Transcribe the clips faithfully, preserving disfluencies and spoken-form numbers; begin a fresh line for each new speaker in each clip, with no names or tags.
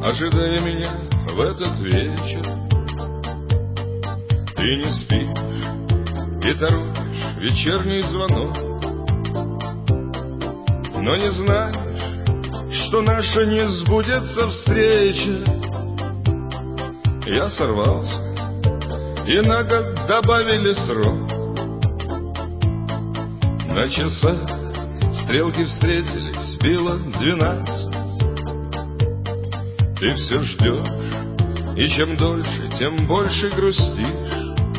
ожидая меня в этот вечер. Ты не спишь и торопишь вечерний звонок, но не знаешь, что наша не сбудется встреча. Я сорвался, и на год добавили срок. На часах стрелки встретились, било двенадцать. Ты все ждешь, и чем дольше, тем больше грустишь.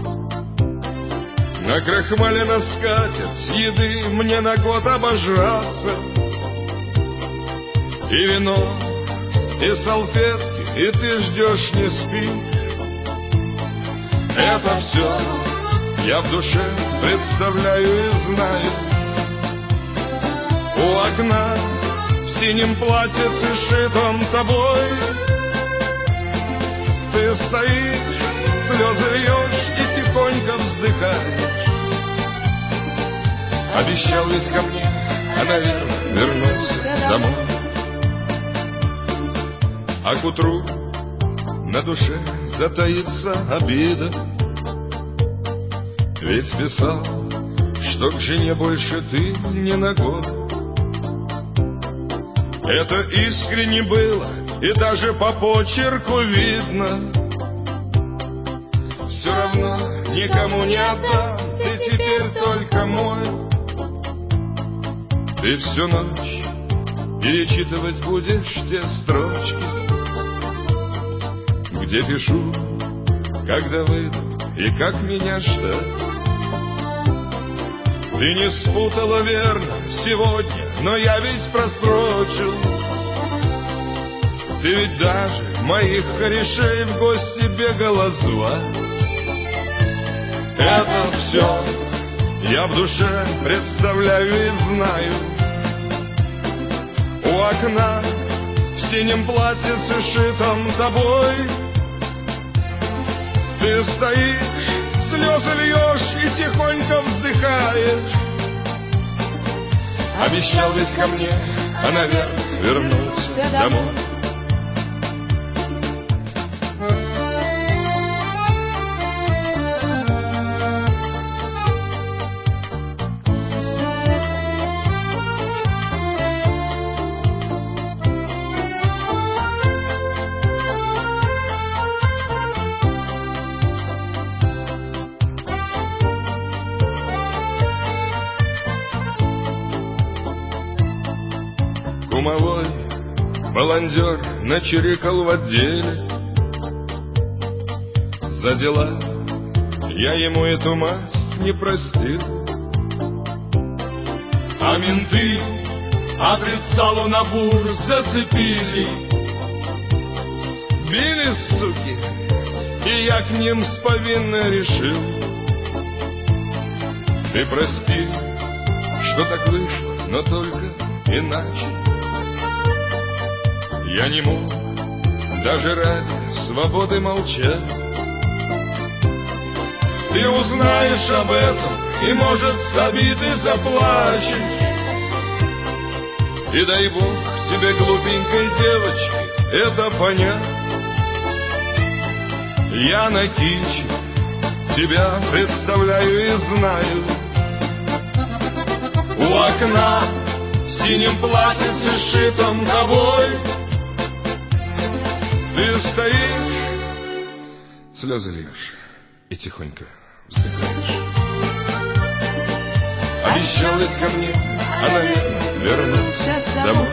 Накрахмалена скатерть, еды мне на год обожраться. И вино, и салфетки, и ты ждешь, не спишь. Это все я в душе представляю и знаю. У окна в синем платьице, сшитом тобой, ты стоишь, слезы льешь и тихонько вздыхаешь. Обещал ведь ко мне, а, наверное, вернулся домой. А к утру на душе затаится обида, ведь писал, что к жене больше ты не на год. Это искренне было, и даже по почерку видно. Все равно никому не отдам, ты теперь только мой. Ты всю ночь перечитывать будешь те строчки, где пишу, когда выйду и как меня ждать. Ты не спутала, верно, сегодня, но я ведь просрочил. Ты ведь даже моих корешей в гости бегала звать. Это все я в душе представляю и знаю. У окна в синем платьице, сшитом тобой, ты стоишь, слезы льешь и тихонько вздыхаешь. Обещал ведь ко мне, а, наверное, вернулся домой. Кумовой баландер начирикал в отделе. За дела я ему эту масть не простил. А менты отрицалу на бур зацепили. Били, суки, и я к ним с повинной решил. Ты прости, что так вышло, но только иначе. Я не мог даже ради свободы молчать. Ты узнаешь об этом и, может, с обиды заплачешь. И дай Бог тебе, глупенькой девочке, это понять. Я на киче тебя представляю и знаю. У окна в синем платьице, сшитом тобой, ты стоишь, слезы льешь и тихонько вздыхаешь. Обещал ведь ко мне, а, наверное, вернулся домой.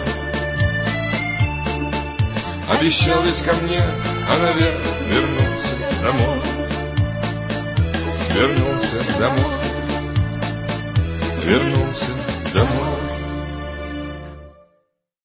Обещал ведь ко мне, а, наверное, вернулся домой. Вернулся домой. Вернулся домой.